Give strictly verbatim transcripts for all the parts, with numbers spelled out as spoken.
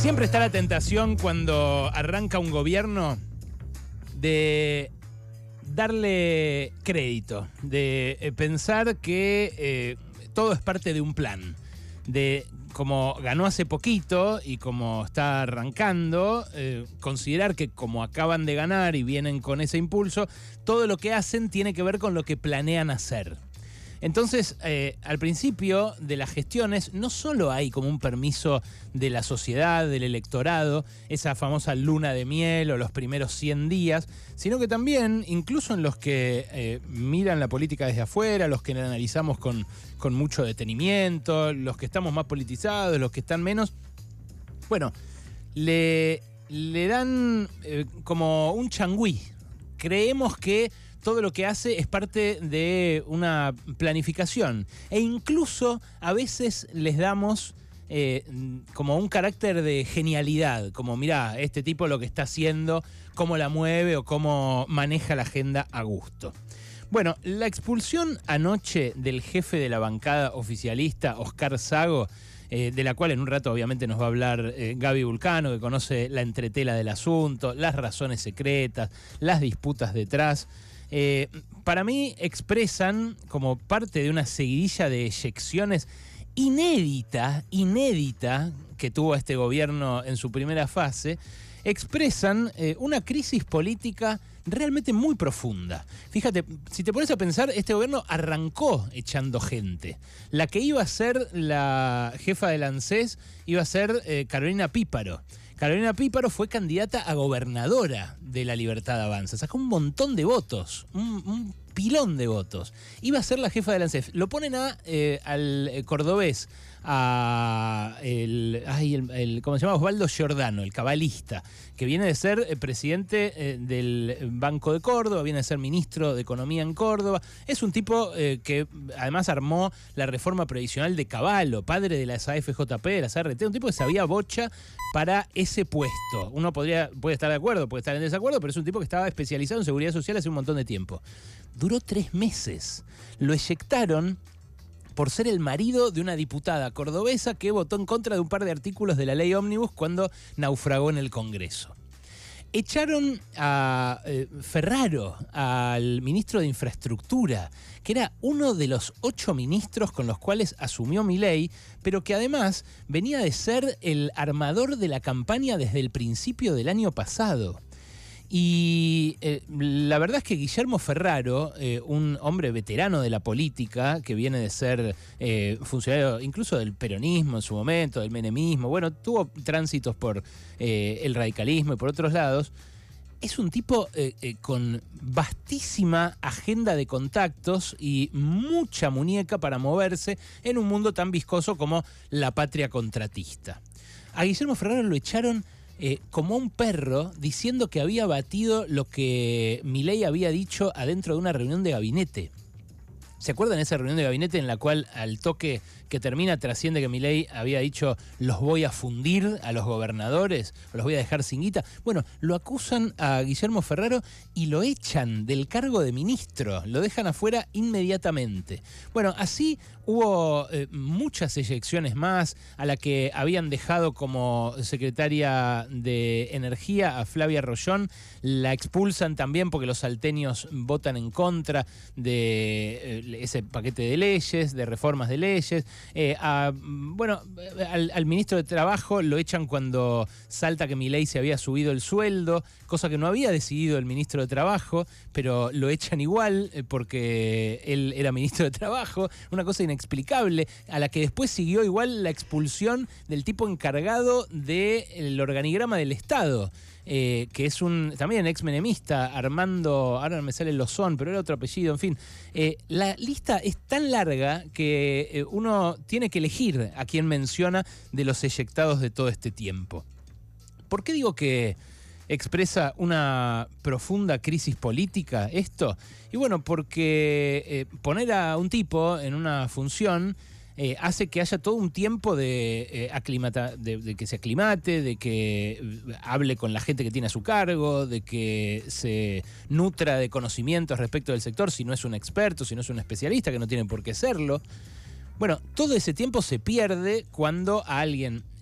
Siempre está la tentación cuando arranca un gobierno de darle crédito, de eh, pensar que eh, todo es parte de un plan, de como ganó hace poquito y como está arrancando, eh, considerar que como acaban de ganar y vienen con ese impulso, todo lo que hacen tiene que ver con lo que planean hacer. Entonces, eh, al principio de las gestiones no solo hay como un permiso de la sociedad, del electorado, esa famosa luna de miel o los primeros cien días, sino que también, incluso en los que eh, miran la política desde afuera, los que la analizamos con, con mucho detenimiento, los que estamos más politizados, los que están menos, bueno, le, le dan eh, como un changüí. Creemos que todo lo que hace es parte de una planificación. E incluso a veces les damos eh, como un carácter de genialidad. Como, mirá, este tipo lo que está haciendo, cómo la mueve o cómo maneja la agenda a gusto. Bueno, la expulsión anoche del jefe de la bancada oficialista, Oscar Sago, eh, de la cual en un rato obviamente nos va a hablar eh, Gaby Vulcano, que conoce la entretela del asunto, las razones secretas, las disputas detrás. Eh, para mí expresan como parte de una seguidilla de eyecciones inédita, inédita que tuvo este gobierno en su primera fase, expresan eh, una crisis política realmente muy profunda. Fíjate, si te pones a pensar, este gobierno arrancó echando gente. La que iba a ser la jefa del ANSES iba a ser eh, Carolina Píparo. Carolina Píparo fue candidata a gobernadora de La Libertad Avanza. Sacó un montón de votos, un, un pilón de votos. Iba a ser la jefa del ANSES. Lo ponen a, eh, al cordobés, a el, ay, el, el, ¿cómo se llama? Osvaldo Giordano, el cabalista, que viene de ser eh, presidente eh, del Banco de Córdoba, viene de ser ministro de Economía en Córdoba. Es un tipo eh, que además armó la reforma previsional de Cavallo, padre de las A F J P, de las A R T, un tipo que sabía bocha para ese puesto. Uno podría, puede estar de acuerdo, puede estar en desacuerdo, pero es un tipo que estaba especializado en seguridad social hace un montón de tiempo. Duró tres meses. Lo eyectaron por ser el marido de una diputada cordobesa que votó en contra de un par de artículos de la ley Ómnibus cuando naufragó en el Congreso. Echaron a eh, Ferraro, al ministro de Infraestructura, que era uno de los ocho ministros con los cuales asumió Milei, pero que además venía de ser el armador de la campaña desde el principio del año pasado. Y eh, la verdad es que Guillermo Ferraro, eh, un hombre veterano de la política, que viene de ser eh, funcionario incluso del peronismo en su momento, del menemismo, bueno, tuvo tránsitos por eh, el radicalismo y por otros lados, es un tipo eh, eh, con vastísima agenda de contactos y mucha muñeca para moverse en un mundo tan viscoso como la patria contratista. A Guillermo Ferraro lo echaron Eh, como un perro, diciendo que había batido lo que Milei había dicho adentro de una reunión de gabinete. ¿Se acuerdan de esa reunión de gabinete en la cual al toque que termina trasciende que Milei había dicho los voy a fundir a los gobernadores, o los voy a dejar sin guita? Bueno, lo acusan a Guillermo Ferraro y lo echan del cargo de ministro, lo dejan afuera inmediatamente. Bueno, así hubo eh, muchas eyecciones más, a la que habían dejado como secretaria de Energía a Flavia Rollón, la expulsan también porque los salteños votan en contra de eh, ese paquete de leyes, de reformas de leyes. Eh, a, bueno, al, al ministro de Trabajo lo echan cuando salta que Milei se había subido el sueldo, cosa que no había decidido el ministro de Trabajo, pero lo echan igual eh, porque él era ministro de Trabajo, una cosa inexplicable, a la que después siguió igual la expulsión del tipo encargado del organigrama del Estado. Eh, que es un también ex-menemista, Armando, ahora no me sale Lozón, pero era otro apellido, en fin. Eh, la lista es tan larga que eh, uno tiene que elegir a quién menciona de los eyectados de todo este tiempo. ¿Por qué digo que expresa una profunda crisis política esto? Y bueno, porque eh, poner a un tipo en una función Eh, hace que haya todo un tiempo de, eh, aclimata, de, de que se aclimate, de que hable con la gente que tiene a su cargo, de que se nutra de conocimientos respecto del sector, si no es un experto, si no es un especialista, que no tiene por qué serlo. Bueno, todo ese tiempo se pierde cuando a alguien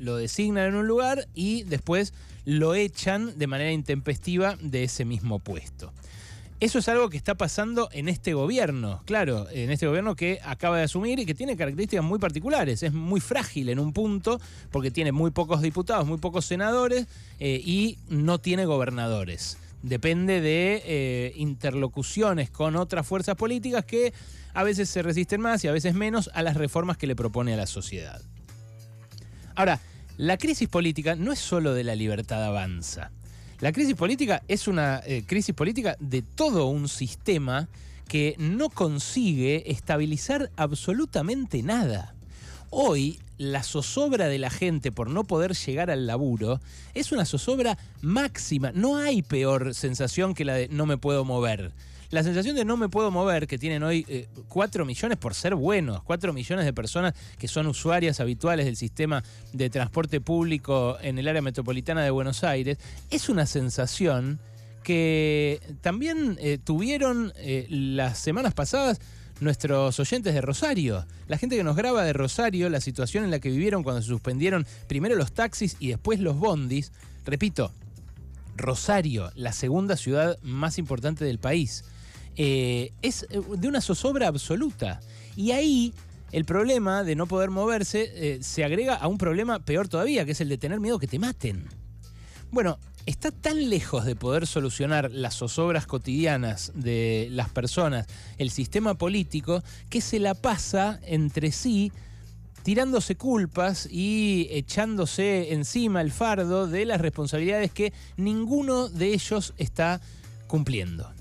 lo designan en un lugar y después lo echan de manera intempestiva de ese mismo puesto. Eso es algo que está pasando en este gobierno, claro, en este gobierno que acaba de asumir y que tiene características muy particulares. Es muy frágil en un punto porque tiene muy pocos diputados, muy pocos senadores eh, y no tiene gobernadores. Depende de eh, interlocuciones con otras fuerzas políticas que a veces se resisten más y a veces menos a las reformas que le propone a la sociedad. Ahora, la crisis política no es solo de La Libertad Avanza. La crisis política es una eh, crisis política de todo un sistema que no consigue estabilizar absolutamente nada. Hoy, la zozobra de la gente por no poder llegar al laburo es una zozobra máxima. No hay peor sensación que la de no me puedo mover. La sensación de no me puedo mover, que tienen hoy eh, cuatro millones por ser buenos, cuatro millones de personas que son usuarias habituales del sistema de transporte público en el área metropolitana de Buenos Aires, es una sensación que también eh, tuvieron eh, las semanas pasadas nuestros oyentes de Rosario. La gente que nos graba de Rosario, la situación en la que vivieron cuando se suspendieron primero los taxis y después los bondis. Repito, Rosario, la segunda ciudad más importante del país. Eh, es de una zozobra absoluta. Y ahí el problema de no poder moverse eh, se agrega a un problema peor todavía, que es el de tener miedo que te maten. Bueno, está tan lejos de poder solucionar las zozobras cotidianas de las personas, el sistema político, que se la pasa entre sí tirándose culpas y echándose encima el fardo de las responsabilidades que ninguno de ellos está cumpliendo.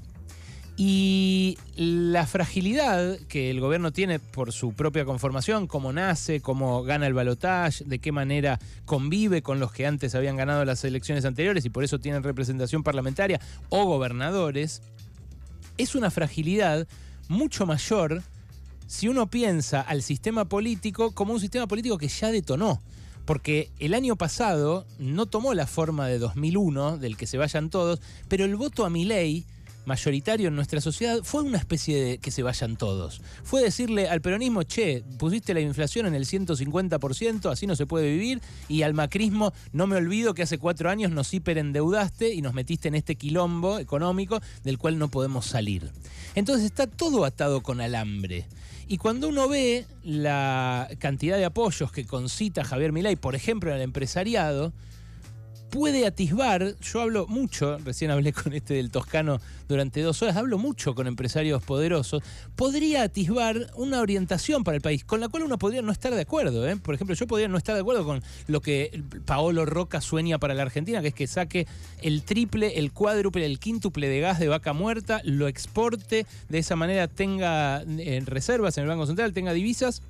Y la fragilidad que el gobierno tiene por su propia conformación, cómo nace, cómo gana el balotaje, de qué manera convive con los que antes habían ganado las elecciones anteriores y por eso tienen representación parlamentaria o gobernadores, es una fragilidad mucho mayor si uno piensa al sistema político como un sistema político que ya detonó. Porque el año pasado no tomó la forma de dos mil uno, del que se vayan todos, pero el voto a Milei, mayoritario en nuestra sociedad, fue una especie de que se vayan todos. Fue decirle al peronismo, che, pusiste la inflación en el ciento cincuenta por ciento, así no se puede vivir, y al macrismo, no me olvido que hace cuatro años nos hiperendeudaste y nos metiste en este quilombo económico del cual no podemos salir. Entonces está todo atado con alambre. Y cuando uno ve la cantidad de apoyos que concita Javier Milei, por ejemplo, en el empresariado, puede atisbar, yo hablo mucho, recién hablé con este del Toscano durante dos horas, hablo mucho con empresarios poderosos, podría atisbar una orientación para el país, con la cual uno podría no estar de acuerdo, ¿eh? Por ejemplo, yo podría no estar de acuerdo con lo que Paolo Roca sueña para la Argentina, que es que saque el triple, el cuádruple, el quíntuple de gas de Vaca Muerta, lo exporte, de esa manera tenga eh, reservas en el Banco Central, tenga divisas,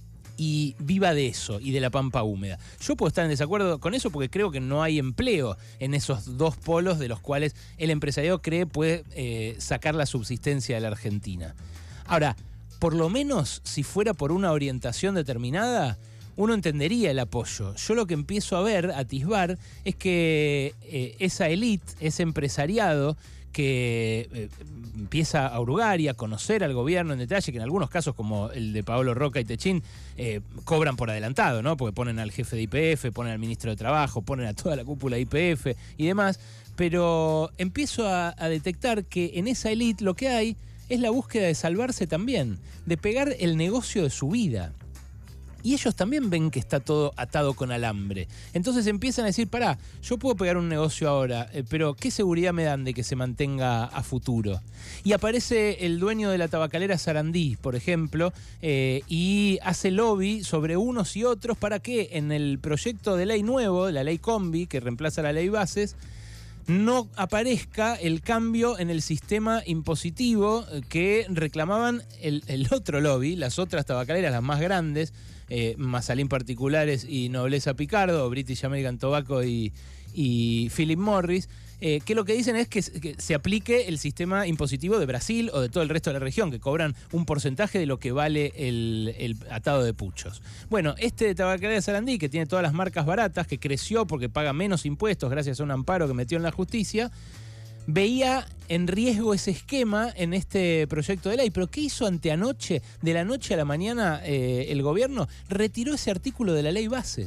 y viva de eso y de la pampa húmeda. Yo puedo estar en desacuerdo con eso porque creo que no hay empleo en esos dos polos de los cuales el empresariado cree puede eh, sacar la subsistencia de la Argentina. Ahora, por lo menos si fuera por una orientación determinada, uno entendería el apoyo. Yo lo que empiezo a ver, a atisbar, es que eh, esa élite, ese empresariado que eh, empieza a hurgar y a conocer al gobierno en detalle, que en algunos casos, como el de Paolo Roca y Techín, eh, cobran por adelantado, ¿no? Porque ponen al jefe de I P F, ponen al ministro de Trabajo, ponen a toda la cúpula de I P F y demás, pero empiezo a, a detectar que en esa élite lo que hay es la búsqueda de salvarse también, de pegar el negocio de su vida. Y ellos también ven que está todo atado con alambre. Entonces empiezan a decir, pará, yo puedo pegar un negocio ahora, eh, pero ¿qué seguridad me dan de que se mantenga a futuro? Y aparece el dueño de la tabacalera Sarandí, por ejemplo, eh, y hace lobby sobre unos y otros para que en el proyecto de ley nuevo, la ley Combi, que reemplaza la ley Bases, no aparezca el cambio en el sistema impositivo que reclamaban el, el otro lobby, las otras tabacaleras, las más grandes, eh, Mazalín Particulares y Nobleza Picardo, British American Tobacco y, y Philip Morris, eh, que lo que dicen es que, que se aplique el sistema impositivo de Brasil o de todo el resto de la región, que cobran un porcentaje de lo que vale el, el atado de puchos. Bueno, este de Tabacalera Sarandí, que tiene todas las marcas baratas, que creció porque paga menos impuestos gracias a un amparo que metió en la justicia, veía en riesgo ese esquema en este proyecto de ley. ¿Pero qué hizo anteanoche? De la noche a la mañana eh, el gobierno retiró ese artículo de la ley Bases.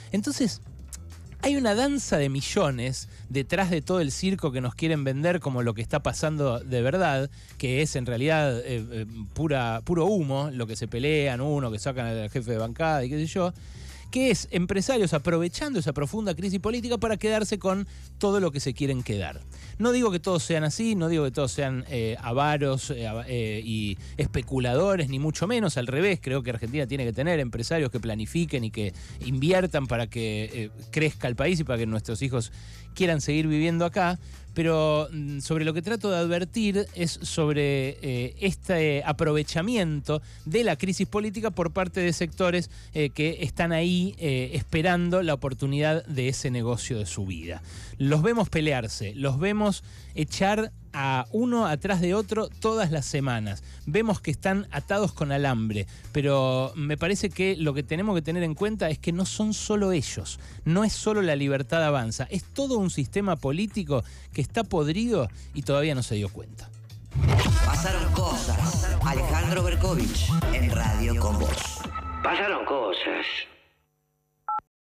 Entonces, hay una danza de millones detrás de todo el circo que nos quieren vender como lo que está pasando de verdad, que es en realidad eh, eh, pura, puro humo, lo que se pelean uno, que sacan al jefe de bancada y qué sé yo, que es empresarios aprovechando esa profunda crisis política para quedarse con todo lo que se quieren quedar. No digo que todos sean así, no digo que todos sean eh, avaros eh, eh, y especuladores, ni mucho menos, al revés. Creo que Argentina tiene que tener empresarios que planifiquen y que inviertan para que eh, crezca el país y para que nuestros hijos quieran seguir viviendo acá. Pero sobre lo que trato de advertir es sobre eh, este aprovechamiento de la crisis política por parte de sectores eh, que están ahí eh, esperando la oportunidad de ese negocio de su vida. Los vemos pelearse, los vemos echar a uno atrás de otro todas las semanas. Vemos que están atados con alambre, pero me parece que lo que tenemos que tener en cuenta es que no son solo ellos, no es solo la Libertad Avanza, es todo un sistema político que está podrido y todavía no se dio cuenta. Pasaron cosas. Alejandro Berkovich en Radio con Vos. Pasaron cosas.